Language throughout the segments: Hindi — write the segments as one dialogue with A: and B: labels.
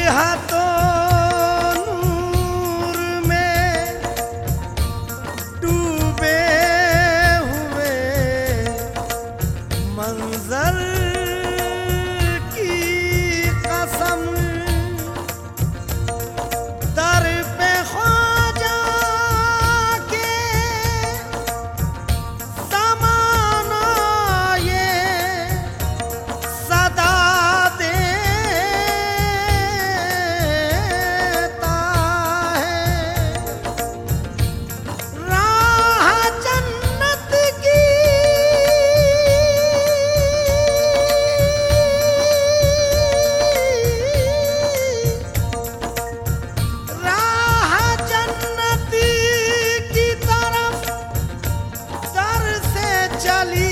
A: हाथों नूर में डूबे हुए मंजर की कसम दर पे ख्वाजा के ज़माना ये सदा देता है राह जन्नत की राह जन्नती की तरफ दर से चली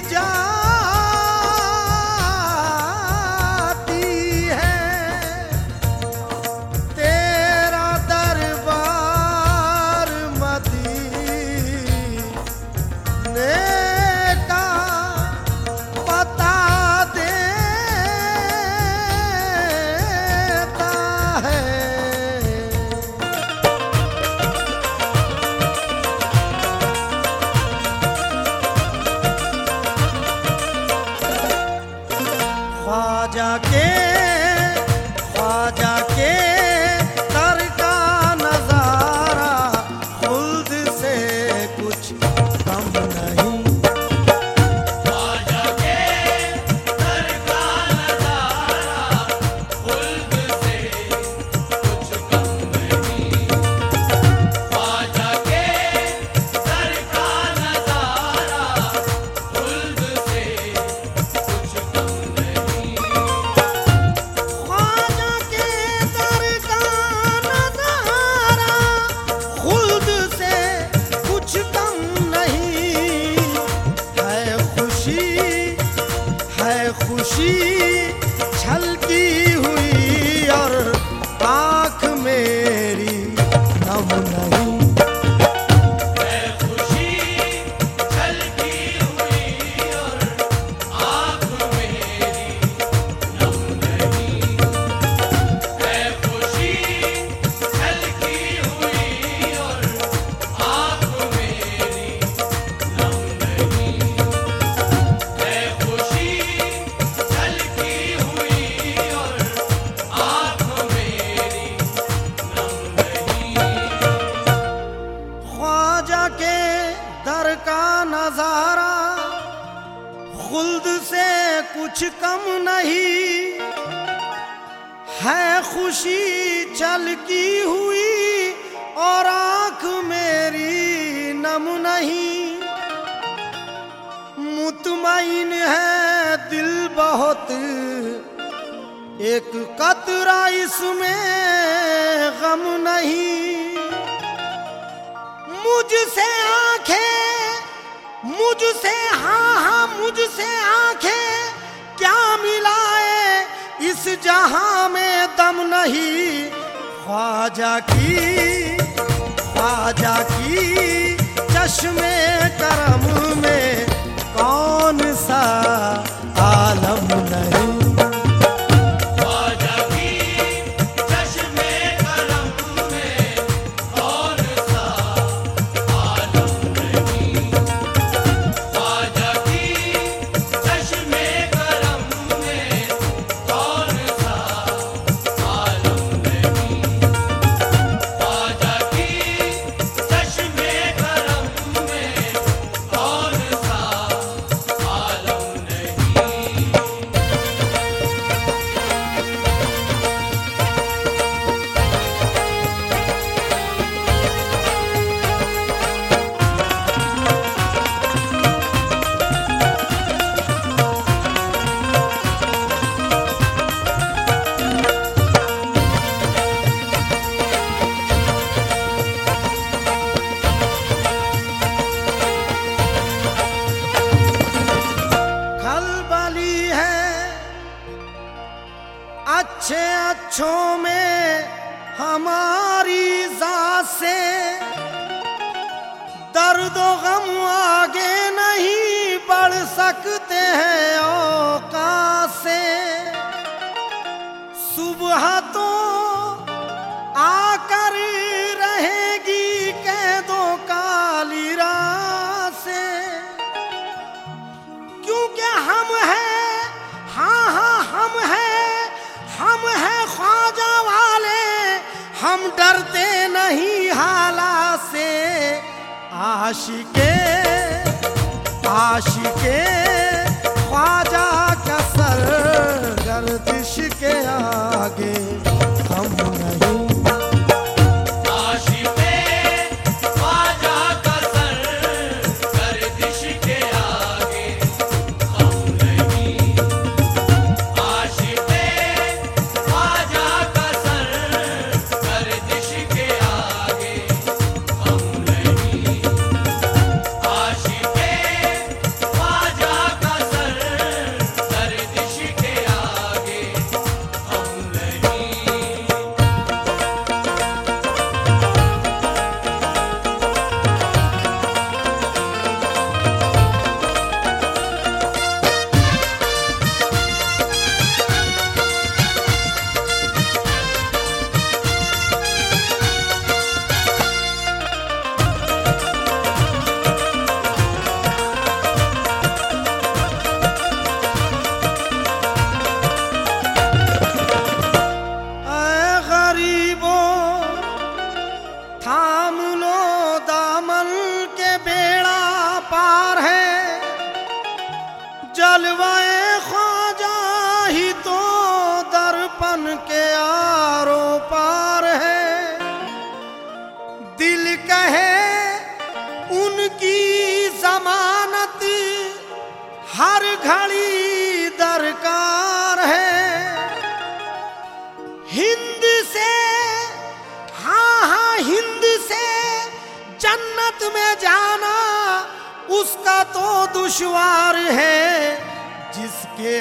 A: जाती है तेरा दरबार मदीने का पता देता है। ख्वाजा के दर का नजारा खुल्द से कुछ कम नहीं।
B: ख्वाजा के दर का नजारा खुल्द से कुछ कम नहीं। ख्वाजा के दर का नजारा खुल्द से कुछ कम नहीं।
A: ख्वाजा के दर का नजारा खुल्द से कुछ कम नहीं। है खुशी छलकी हुई और आँख मेरी नम नहीं।
B: है खुशी छलकी हुई और आँख मेरी नम नहीं। है खुशी छलकी हुई और आँख मेरी नम नहीं। है खुशी छलकी हुई और आँख मेरी नम नहीं।
A: ख्वाजा के दर का नजारा खुल्द से कुछ कम नहीं। है खुशी छलकी हुई और आँख मेरी नम नहीं। मुतमईन है दिल बहुत एक कतरा इसमें गम नहीं। मुझसे आंखें क्या मिलाए इस जहां में दम नहीं। ख्वाजा की चश्मे करम में कौन सा आलम नहीं।
B: ख्वाजा की चश्मे करम में कौन सा आलम नहीं। ख्वाजा की चश्मे करम में कौन सा आलम नहीं। ख्वाजा की चश्मे करम में कौन सा आलम नहीं।
A: खलबली है अच्छे अच्छों में हमारी जात से दर्द व गम आगे नहीं बढ़ सकते हैं औकात से। सुबह तो हम डरते नहीं हाला से, आशिके आशिके ख्वाजा का सर गर्दिश के आगे हम नहीं।
B: आशिक़े ख्वाजा का सर गर्दिश के आगे हम नहीं। आशिक़े ख्वाजा का सर गर्दिश के आगे हम नहीं। आशिक़े ख्वाजा का सर गर्दिश के आगे हम नहीं।
A: ऐ गरीबों थाम लो दामन के बेड़ा पार है, जलवाए ख्वाजा ही तो दर्पण के आरो पार है। दिल कहे उनकी जमानत हर घड़ी दरकार है। हिंद से हाँ हिंद से जन्नत में जाना उसका तो दुश्वार है। जिसके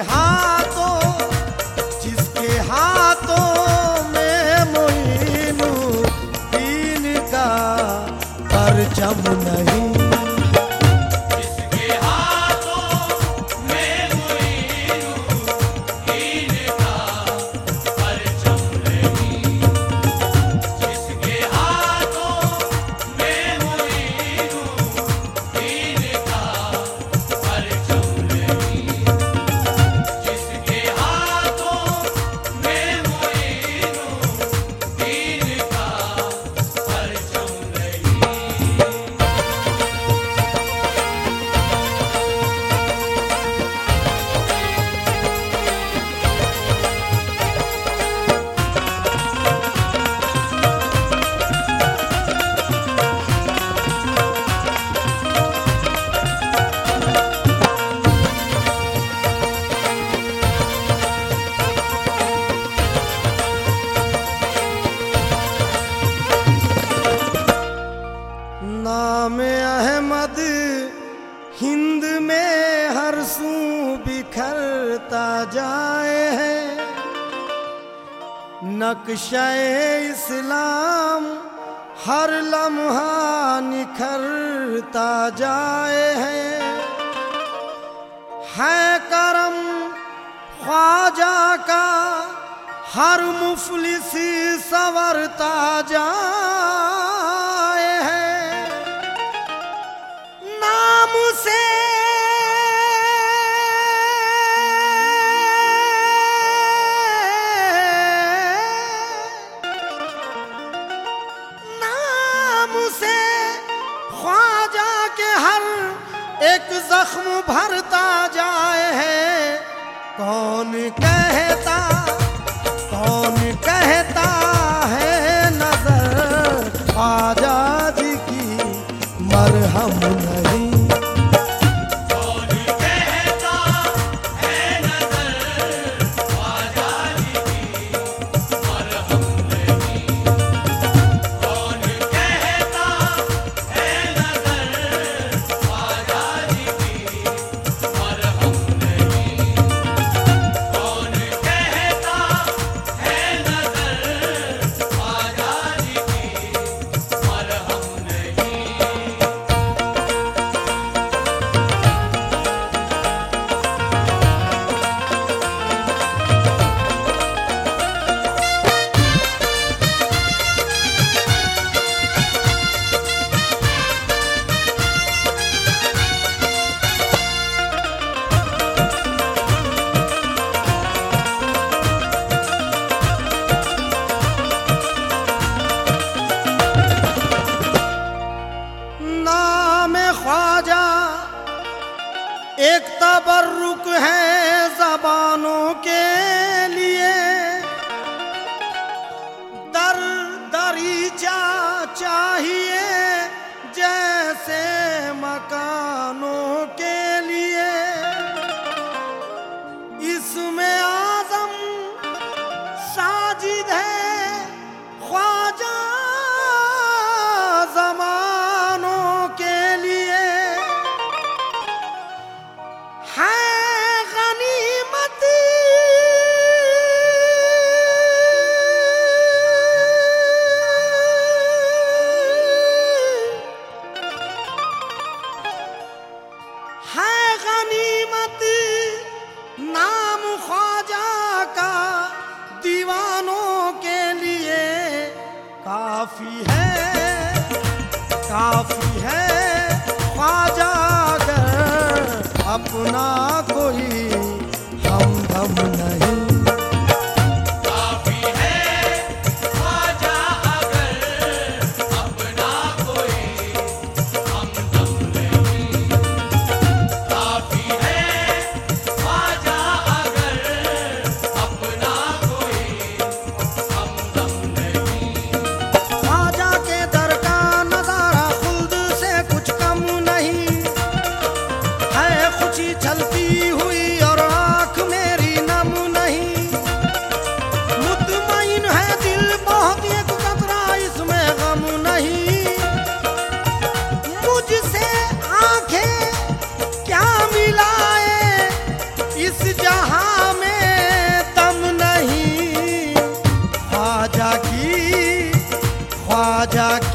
A: हाथों में मोइनुद्दीन का परचम नहीं।
B: जिसके हाथों में मोइनुद्दीन का परचम नहीं। जिसके हाथों में मोइनुद्दीन का परचम नहीं। जिसके हाथों में मोइनुद्दीन का परचम नहीं।
A: नाम अहमद हिंद में हर सू बिखरता जाए है। नक्शे इस्लाम हर लम्हा निखरता जाए है करम ख्वाजा का हर मुफलिस संवरता जाए है। नाम से ख्वाजा के हर एक जख्म भरता जाए है। कौन कहता है नजर ख्वाजा जी की मरहम नहीं।
B: कौन कहता है नजर ख्वाजा जी की मरहम नहीं। कौन कहता है नजर ख्वाजा जी की मरहम नहीं। कौन कहता
A: काफी है ख्वाजा अगर अपना कोई हमदम नहीं।
B: काफी है ख्वाजा अगर अपना कोई हमदम नहीं। काफी है ख्वाजा अगर अपना कोई हमदम नहीं।
A: ख्वाजा के दर का नजारा खुल्द से कुछ कम नहीं है, खुशी चलती हुई और आंख मेरी नम नहीं। मुतमईन है दिल बहुत, एक कतरा इसमें गम नहीं। मुझसे आंखें क्या मिलाए, इस जहां में दम नहीं। ख्वाजा की